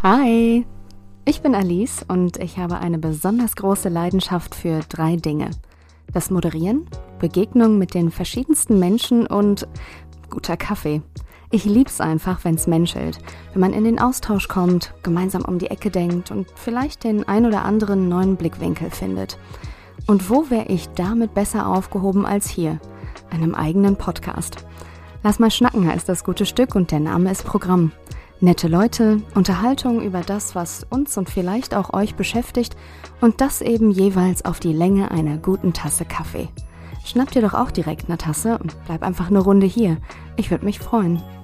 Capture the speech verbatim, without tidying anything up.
Hi, ich bin Alice und ich habe eine besonders große Leidenschaft für drei Dinge. Das Moderieren, Begegnungen mit den verschiedensten Menschen und guter Kaffee. Ich lieb's einfach, wenn's menschelt, wenn man in den Austausch kommt, gemeinsam um die Ecke denkt und vielleicht den ein oder anderen neuen Blickwinkel findet. Und wo wäre ich damit besser aufgehoben als hier, einem eigenen Podcast? Lass mal schnacken heißt das gute Stück und der Name ist Programm. Nette Leute, Unterhaltung über das, was uns und vielleicht auch euch beschäftigt und das eben jeweils auf die Länge einer guten Tasse Kaffee. Schnapp dir doch auch direkt eine Tasse und bleib einfach eine Runde hier. Ich würde mich freuen.